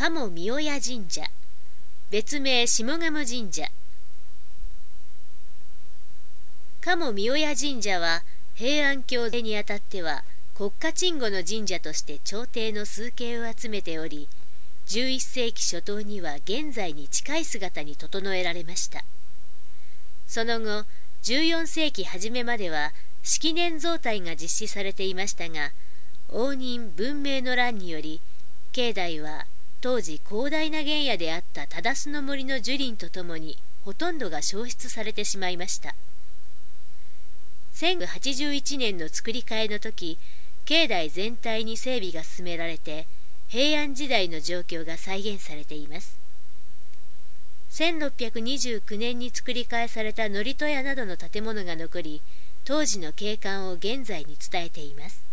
鴨御親神社、別名下鴨神社。鴨御親神社は平安京にあたっては国家鎮護の神社として朝廷の崇敬を集めており、11世紀初頭には現在に近い姿に整えられました。その後、14世紀初めまでは式年造替が実施されていましたが、応仁文明の乱により、境内は当時広大な原野であった忠須の森の樹林とともにほとんどが消失されてしまいました。1981年の作り替えの時、境内全体に整備が進められて、平安時代の状況が再現されています。1629年に作り替えされた祝詞屋などの建物が残り、当時の景観を現在に伝えています。